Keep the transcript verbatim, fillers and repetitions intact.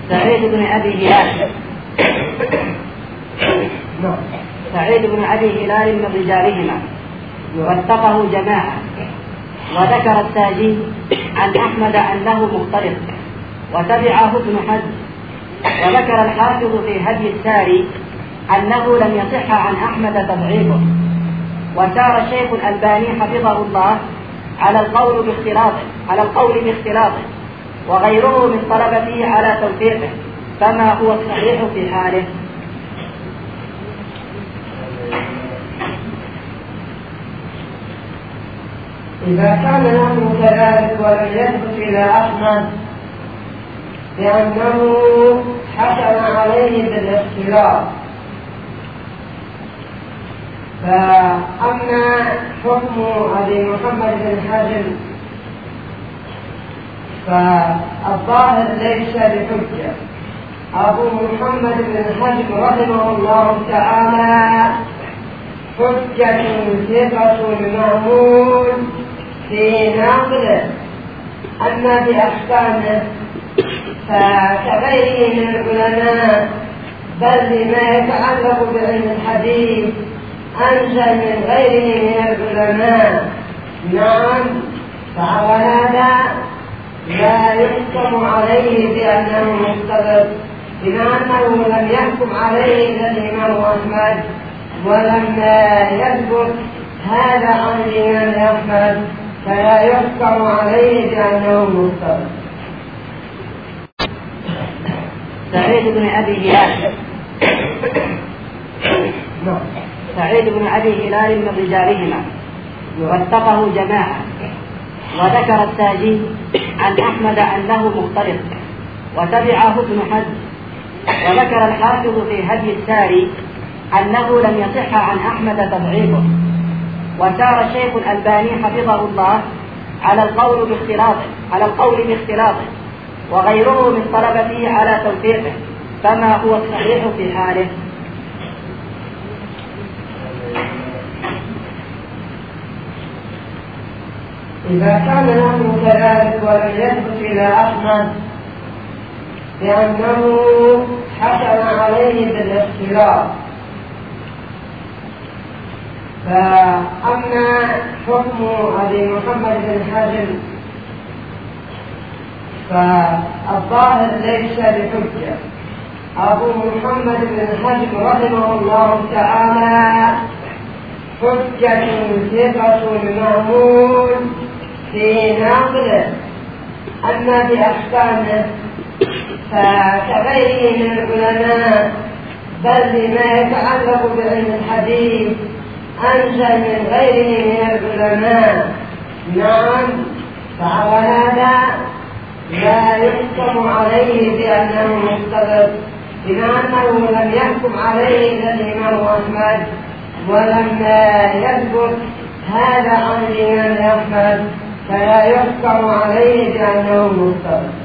سعيد بن أبي هلال سعيد بن أبي هلال من رجالهما، واتقه جماعة. وذكر التاجي عن أحمد أنه مختلط، وتبعه ابن حزم. وذكر الحافظ في هدي الساري أنه لم يصح عن أحمد تضعيفه. وسار الشيخ الألباني حفظه الله على القول باختلاطه على القول باختلاطه وغيره من طلبته على توثيقه، فما هو الصحيح في حاله. إذا كان الأمر كذلك ولم يثبت إلى أحمد لأنه حكم عليه بالاختلاط، فأما حكم أبي محمد بن حزم فالظاهر ليس بحجة. أبو محمد بن حزم رحمه الله تعالى حجة ثقة مأمون في نقله، أما بأحكامه فكغيره من العلماء، بل بما يتعلق بعلم الحديث أنزل من غيره من العلماء. نعم، فعلى هذا لا يحكم عليه بأنه مختلط، بما أنه لم يحكم عليه إلا الإمام أحمد، ولم يثبت هذا عن الإمام أحمد، فلا يحكم عليه بأنه مختلط. سعيد بن أبي هلال سعيد بن أبي هلال من رجالهما، واتقه جماعة. وذكر التاجي عن أحمد أنه مختلط، وتبعه ابن حزم. وذكر الحافظ في هدي الساري أنه لم يصح عن أحمد تضعيفه. وسار الشيخ الألباني حفظه الله على القول باختلاطه على القول باختلاطه وغيره من طلبته على توثيقه، فما هو الصحيح في حاله. إذا كان الأمر كذلك ولم يثبت إلى أحمد لأنه حكم عليه بالاختلاط، فأما حكم أبي محمد بن حزم فالظاهر ليس بحجة. أبو محمد بن حزم رحمه الله تعالى حجة ثقة مأمون في نقله، أما بأحكامه فكغيره من العلماء، بل بما يتعلق بعلم الحديث أنزل من غيره من العلماء. نعم، فعلى هذا لا يحكم عليه بأنه مختلط، بما أنه لم يحكم عليه إلا الإمام أحمد، ولم يثبت هذا عن الإمام أحمد، فلا يحكم عليه بأنه مختلط.